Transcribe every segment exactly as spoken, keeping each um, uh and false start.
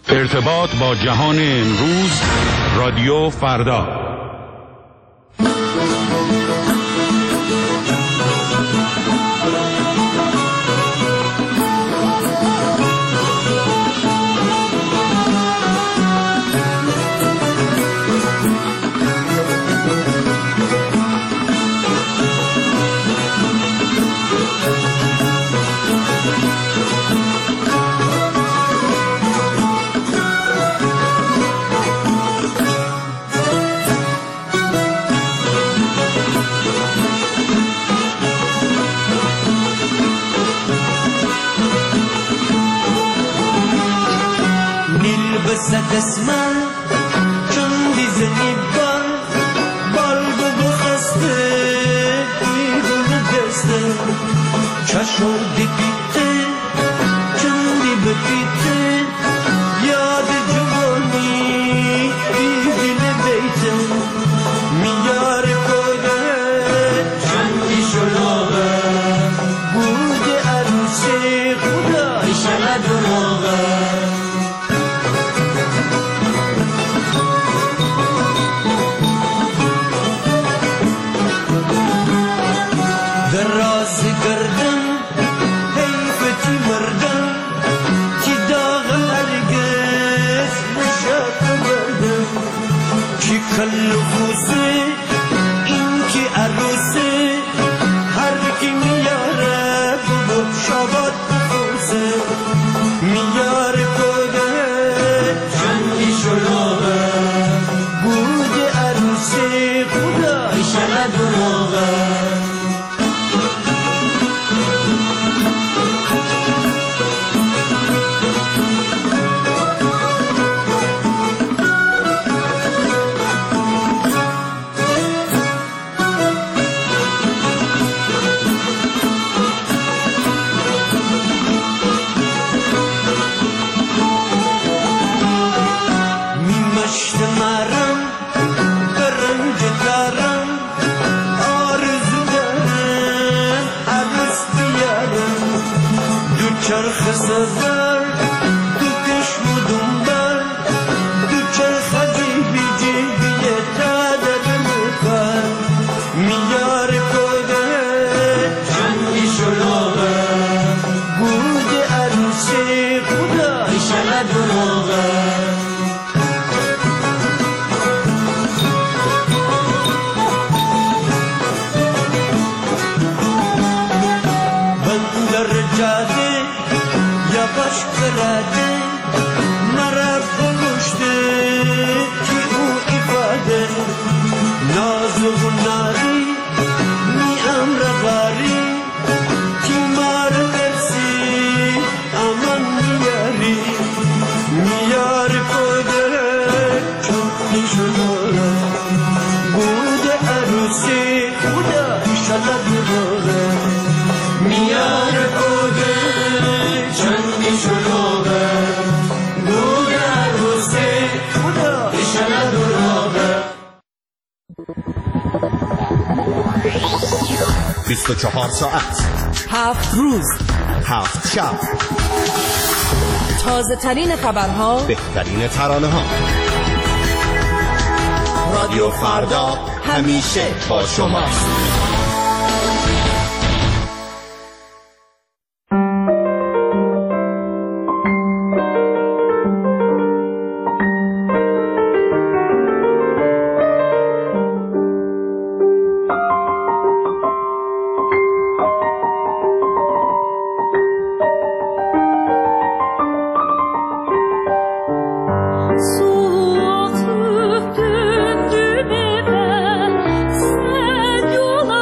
ارتباط با جهان امروز، رادیو فردا. دستمال چون دیزنی بال بال بگو خسته بیرون دسته چشم دی پیته چون دی بپیته یاد جوانی بیدین بیته میار کوده چون دی شلوغه بود عروسی خدا ایشالا دروغه کلفوسه این که عروسه هر کی میاره بود شبات بفوسه میاره کده چندی شلوغه بود عروسه خدا ایشالا دروغه چرخ سفر تو کشم و دنبال تو چرخ جیبی جیبی تادر مکار میار کده چندی شلوغه بود عروسی خدا ایشالا دروغه بندر جاده باش کرده نرف بگشته که او ifade ناز و ناری می امر غاری که مار برسی امان میاری میار کده چون شلوغه بود عروسی خدا ایشالا دروغه میار کده چندی شلوغه بود عروسی خدا ایشالا دروغه. بیست و چهار ساعت، هفت روز، هفت شب، تازه ترین خبرها، بهترین ترانه ها. رادیو فردا همیشه با شماست. Soğuk döndü bebe, sen yola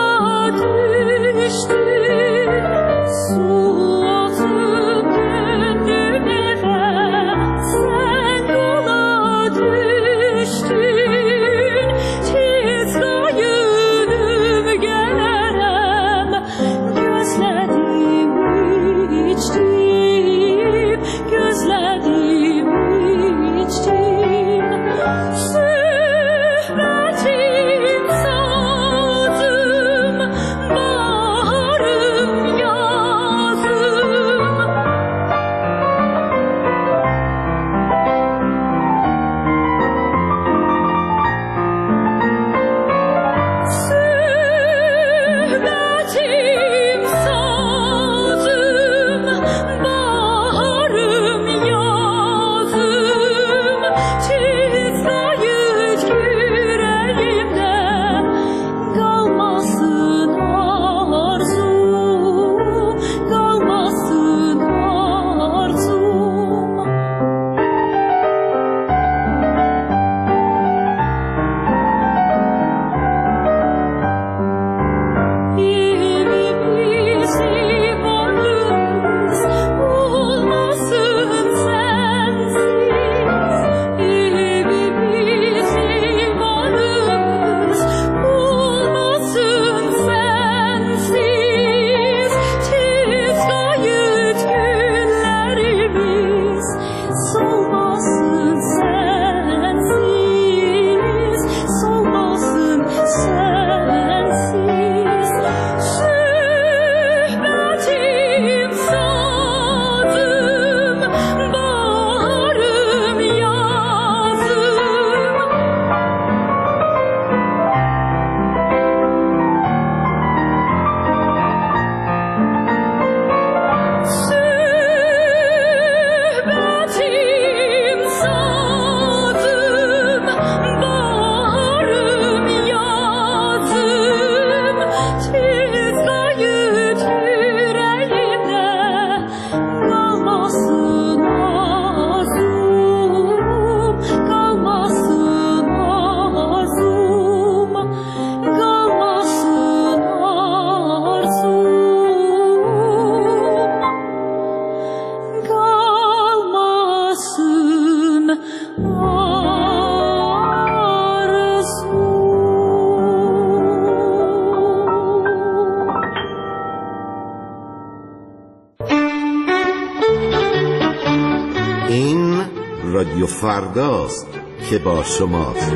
این رادیو فرداست که با شماست.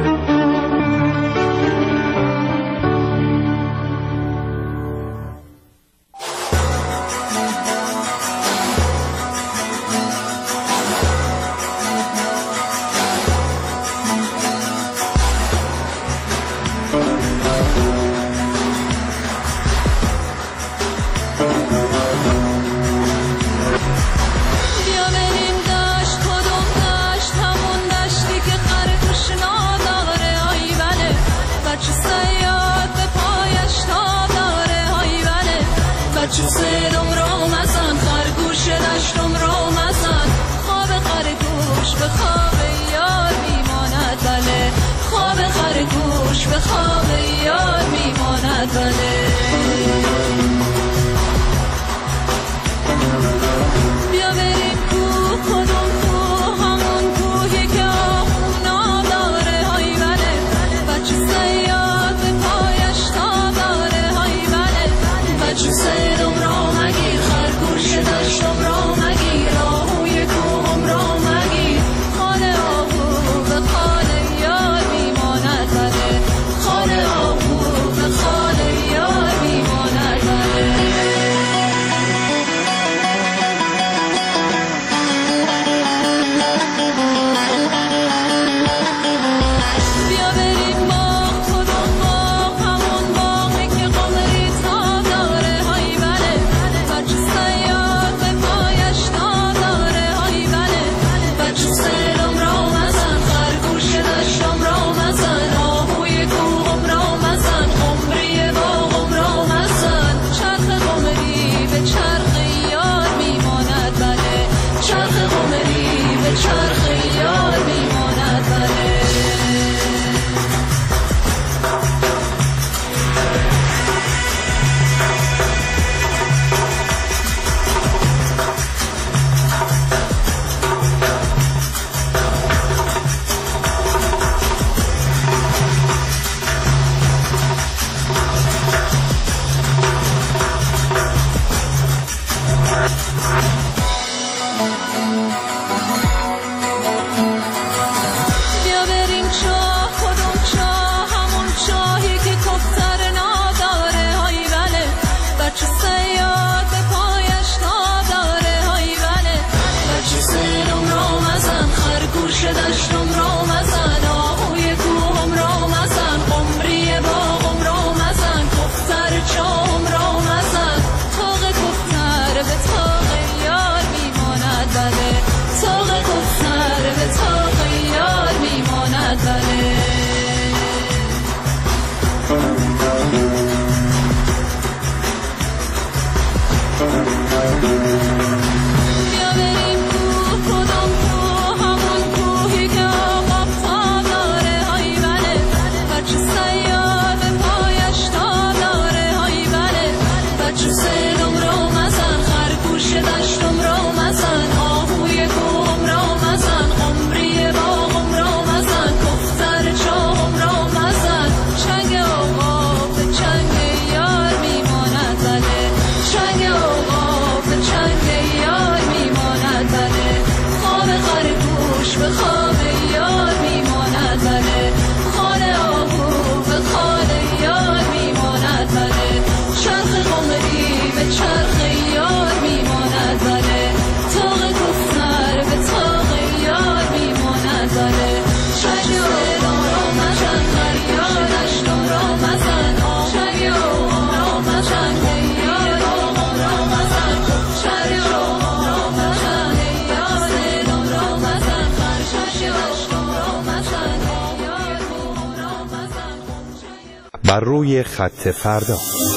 بر روی خط فردا.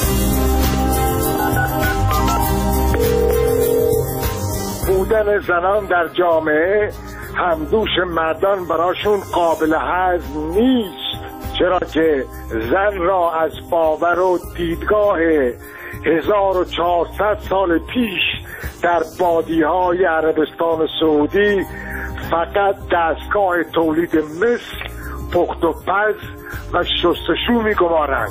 بودن زنان در جامعه همدوش مردان براشون قابل هضم نیست، چرا که زن را از باور و دیدگاه هزار و چهارصد سال پیش در بادی‌های عربستان سعودی فقط دستگاه تولید مثل، پخت و پز و شستشو می‌گمارند.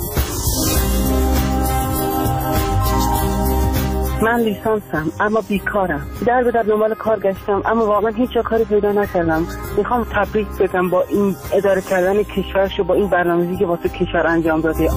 من لیسانسم اما بیکارم. در به در دنبال کار گشتم اما واقعا هیچ جا کاری پیدا نکردم. میخوام تبریک بگم با این اداره کردن کشورش و با این برنامه‌ریزی که واسه کشور انجام داده.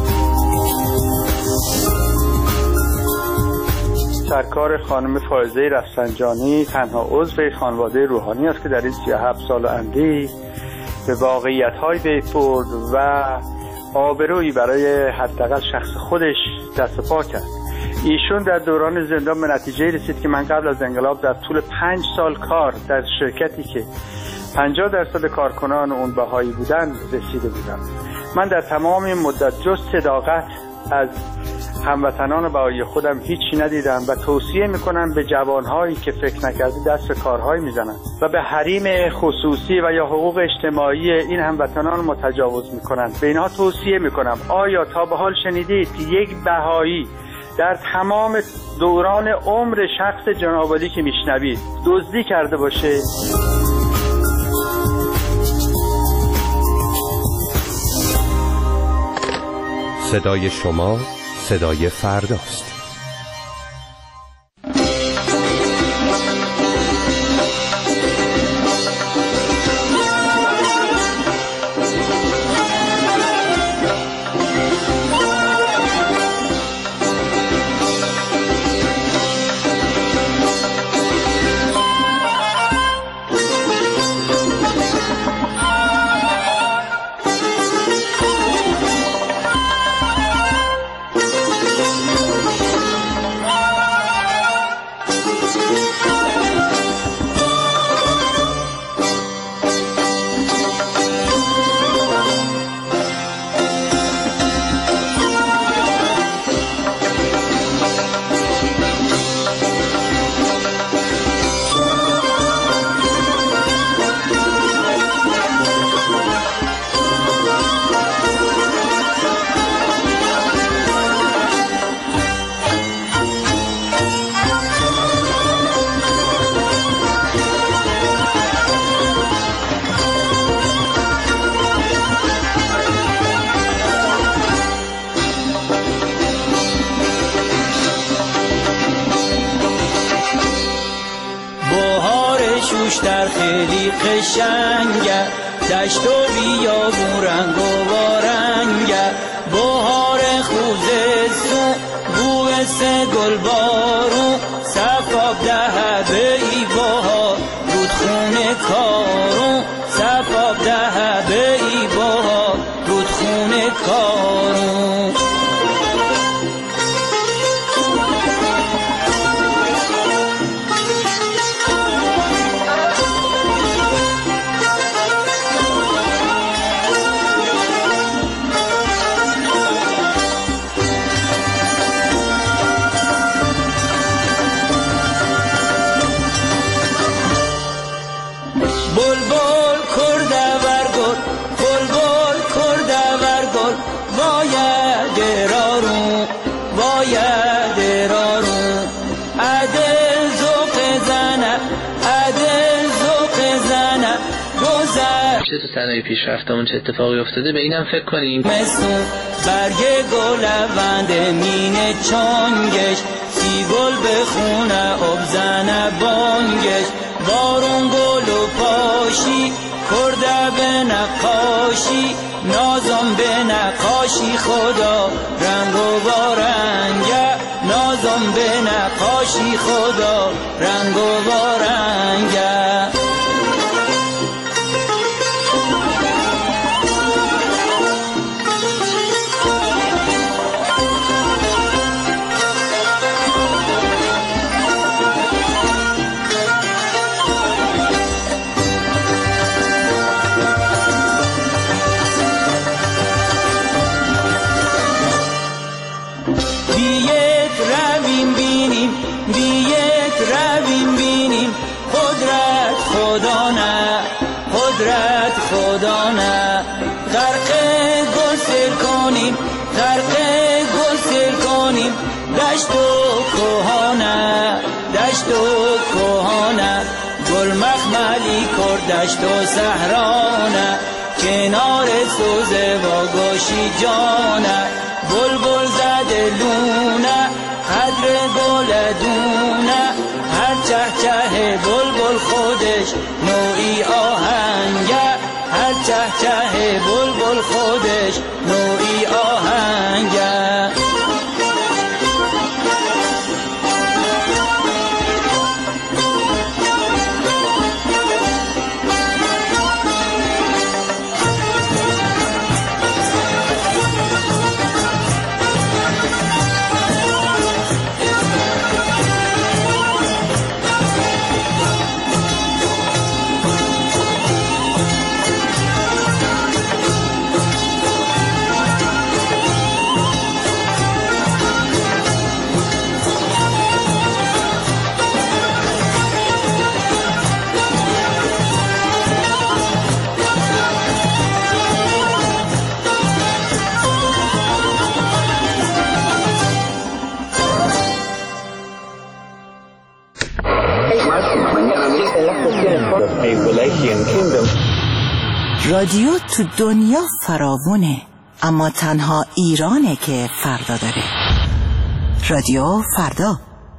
سرکار خانم فائزه رفسنجانی تنها عضو خانواده روحانی است که در این سی و هفت سال اندی به واقعیت‌های پی برد و آبرویی برای حداقل شخص خودش دست پا کرد. ایشون در دوران زندان به نتیجه رسید که من قبل از انقلاب در طول پنج سال کار در شرکتی که پنجاه درصد کارکنان اون بهایی بودن رسیده بودم. من در تمام این مدت جز صداقت از هموطنان بهایی خودم هیچی ندیدم و توصیه میکنم به جوانهایی که فکر نکردی دست به کارهایی میزنن و به حریم خصوصی و یا حقوق اجتماعی این هموطنان متجاوز میکنن. به اینها توصیه میکنم آیا تا به حال شنیدید که یک بهایی در تمام دوران عمر شخص جنابعالی که میشنوید دزدی کرده باشه؟ صدای شما صدای فرداست. در خیلی قشنگه، دشت و بیابون رنگ و بارنگه، بهار خوزستون بوی سه گل بارون، صفاب ده به ای بهار رودخونه کارون، صفاب ده به ای بهار رودخونه کارون. تو صنایع پیشرفتمون چه اتفاقی افتاده به اینم فکر کنیم. مسون برگ گل لوند مینه چانگش، سی گل بخونه اب زنه بانگش، بارون گل و پاشی کرده به نقاشی، نازم به نقاشی خدا رنگ و بارنگه، نازم به نقاشی خدا رنگ و بارنگه. خدا نه غرق گل سر کنیم، غرق گل سر کنیم، دشت و کوهانه، دشت و کوهانه، گل مخملی نوعی کردشت و صحرانه کنار سوزه و گوشی جانه بلبل زده لونه قدر گل دونه هر چه چه بلبل خودش نوعی آهنگه هر چه چه بلبل خودش نوعی آهنگه رادیو تو دنیا فراوونه، اما تنها ایرانه که فردا داره. رادیو فردا.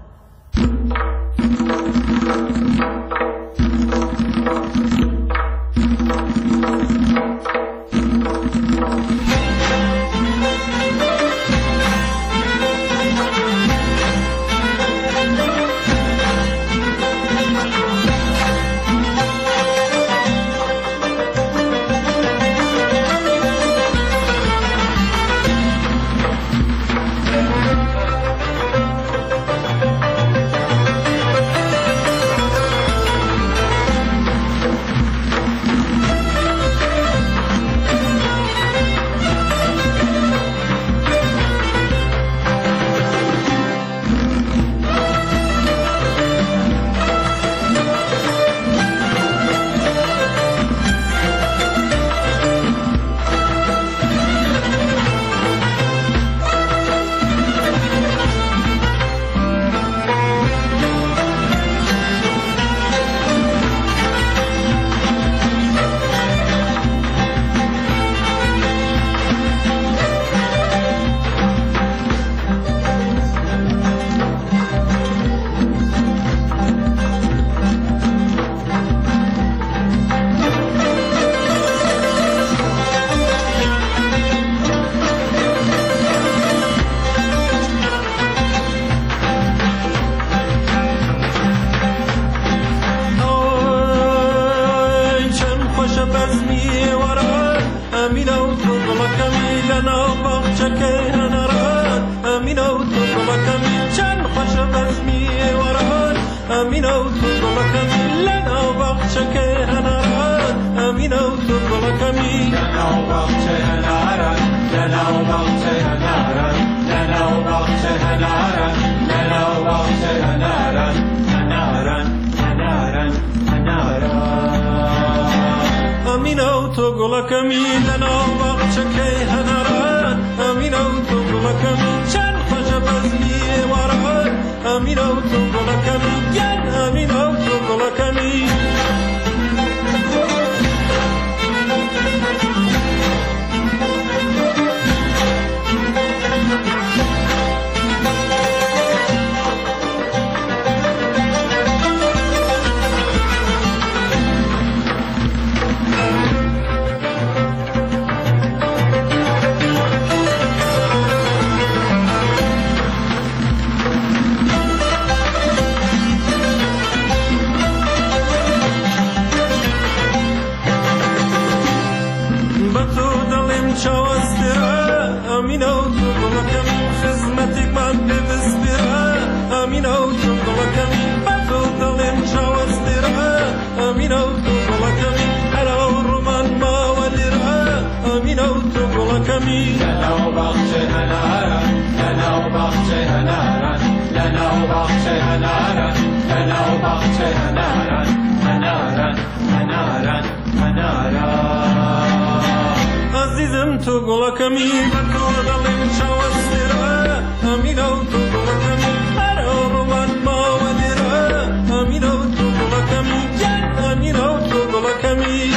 عزیزم تو گلکمی و تو دلم شوستره امینو تو گلکمی هر رومن ما ودیره امینو تو گلکمی جن امینو تو گلکمی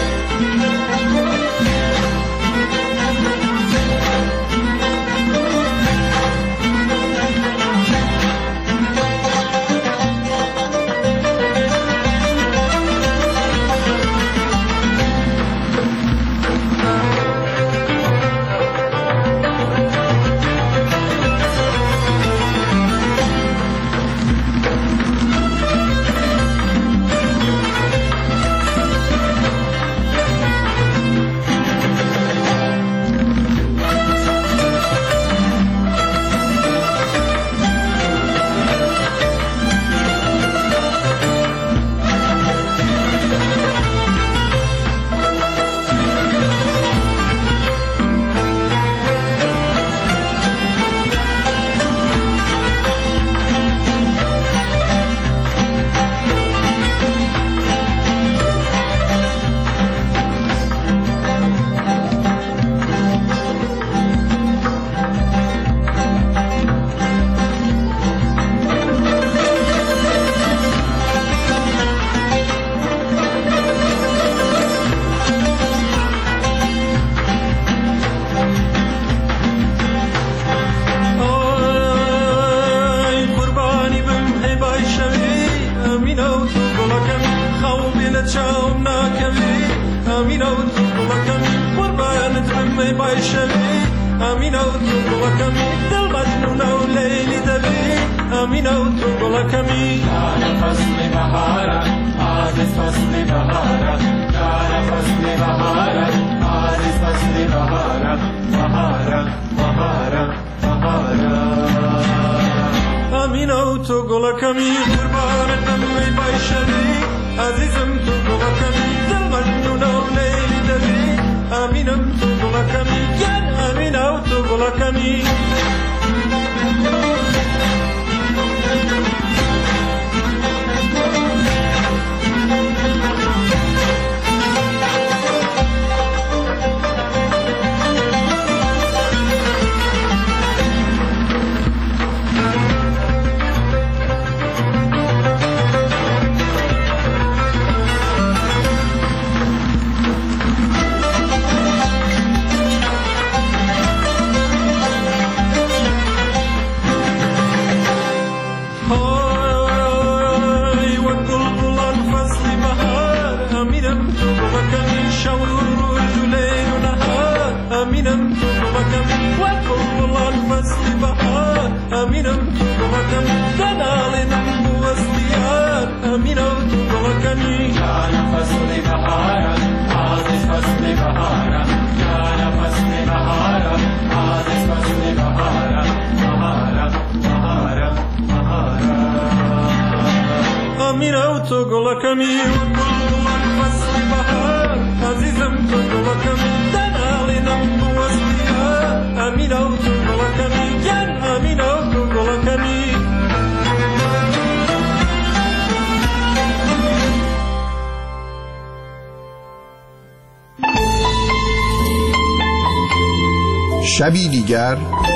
شبی دیگر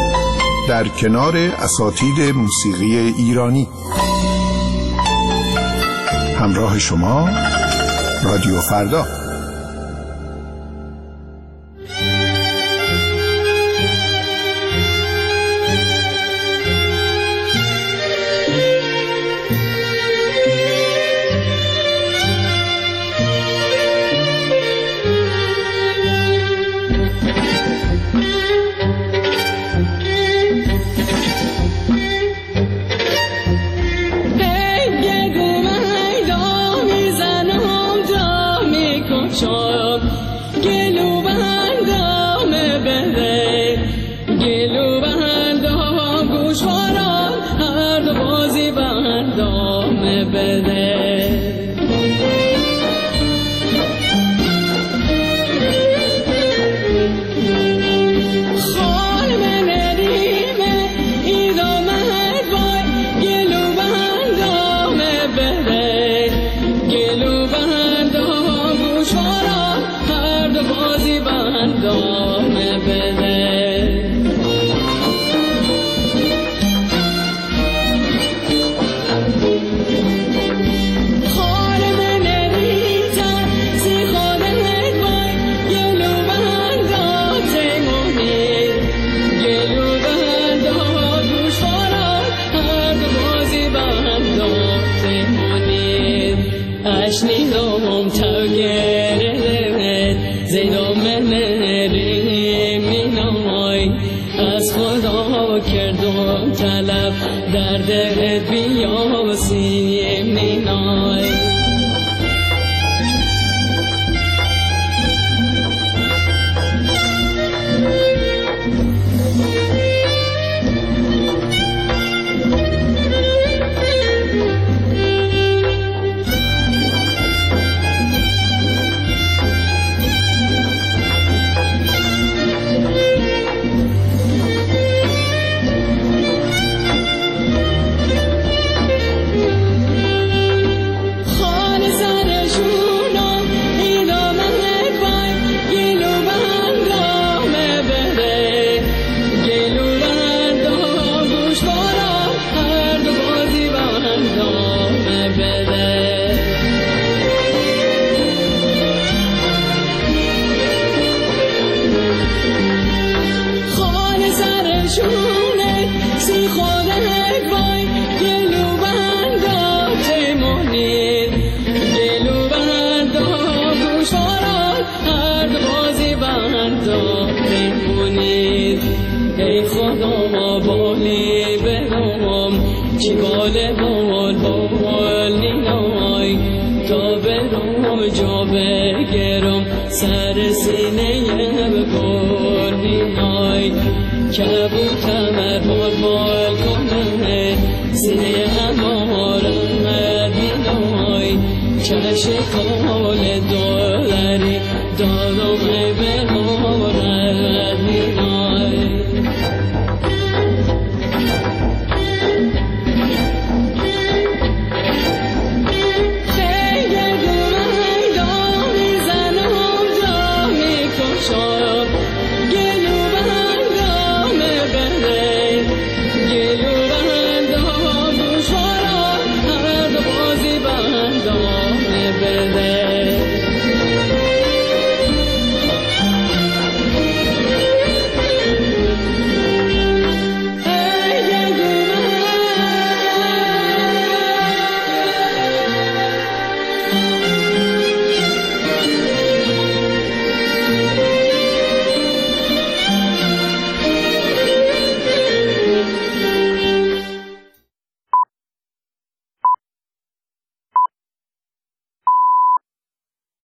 در کنار اساتید موسیقی ایرانی. همراه شما رادیو فردا. Hey, شام تاگره زیدا منری مینای از خدا کردم طلب درد بیاسی مینای جا بگرم سر سینه بکن مینای کبوتم ار بال بال کنه سینه همارم مینای چشم کال داری دارم بر